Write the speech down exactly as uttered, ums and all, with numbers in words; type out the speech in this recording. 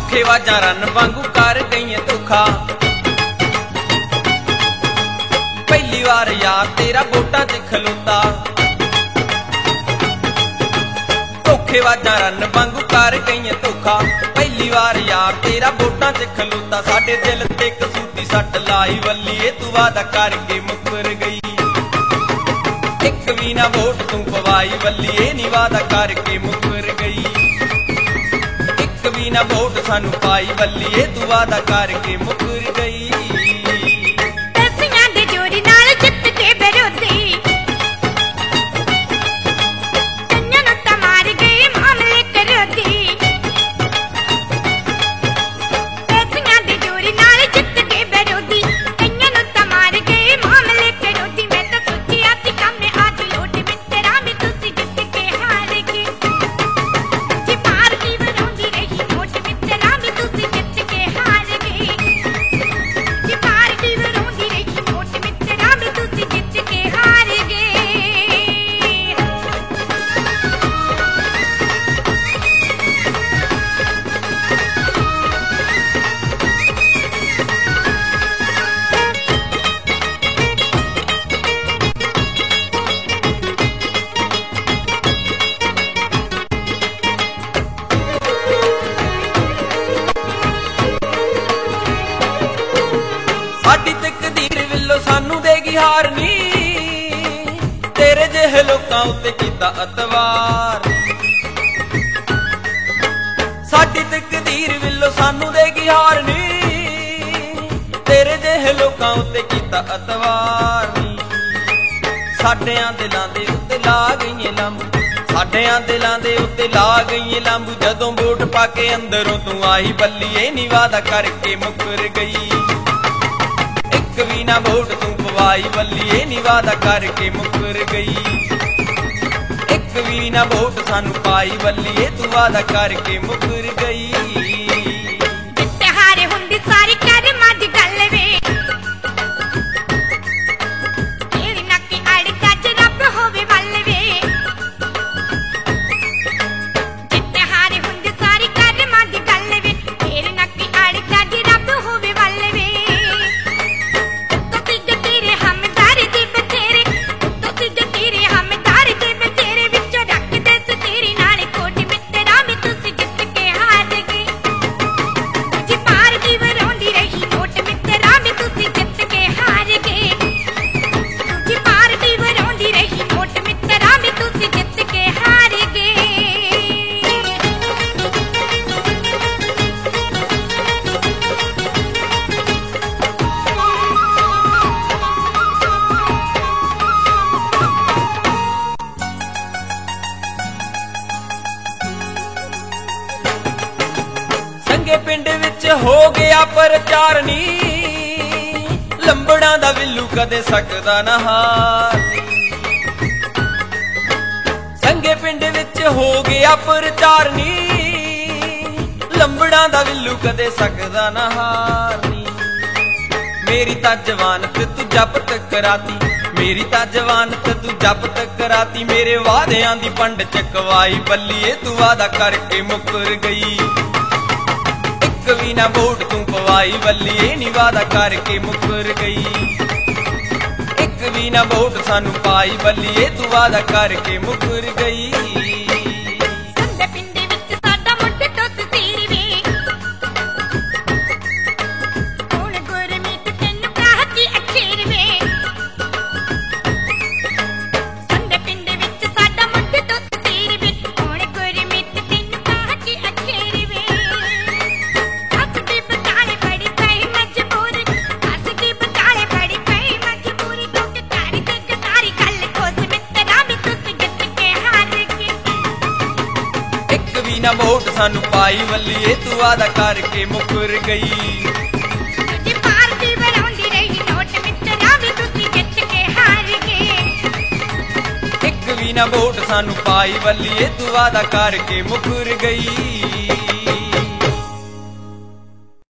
धोखेबाजां run वांगू कर गई धोखा। पहली बार यार तेरा वोटां च खलोता, धोखेबाजां रन वांगू कर गई धोखा। पहली बार यार तेरा वोटां च खलोता। साडे दिल ते कसूती सट लाई वल्लीए तू वादा करके मुकर गई। एक भी ना वोट तू पवाई वल्लीए नी वादा करके मुकर गई। एक भी ना वोट सानू पाई वल्लीए तू वादा करके मुकर गई। साडी तकदीर विल्लो सानू देगी हार नी, तेरे जेहे लोकां उत्ते कीता अतवार। साडी तकदीर विल्लो सानू देगी हार नी, तेरे जेहे लोकां उत्ते कीता अतवार नी। साडियां दिलां दे उत्ते ला गई लंब, साडियां दिलां दे उत्ते ला गई लंब। जदों वोट पाके अंदरों तू आई बल्लीए नी वादा करके मुकर गई। एक भी ना वोट तू पवाई वल्लीए नी वादा करके मुकर गई। एक भी ना वोट सानू पाई वल्लीए तू वादा करके मुकर गई। संगे पिंड विच हो गया प्रचार नी, लंबड़ा दा विल्लू कदे सकदा ना हार। संगे पिंड विच हो गया प्रचार नी, लंबड़ा दा विल्लू कदे सकदा ना हार नी। मेरी ता जवानत तू जब्त कराती, मेरी ता जवानत तू जब्त कराती। मेरे वादियां दी पंड चकवाई बल्लीए तू वादा करके मुकर गई। एक भी ना वोट तू पवाई वल्लीए नी वादा करके मुकर गई। एक भी ना वोट सानू पाई वल्लीए तू वादा करके मुकर गई। ना वोट सानू पाई वल्लीए तू वादा करके मुकर गई। पार्टी बनाउंदी रही नोट मित्तरा वी तुसी जित के हार गए। एक भी ना वोट सानू पाई वल्लीए तू वादा करके मुकर गई।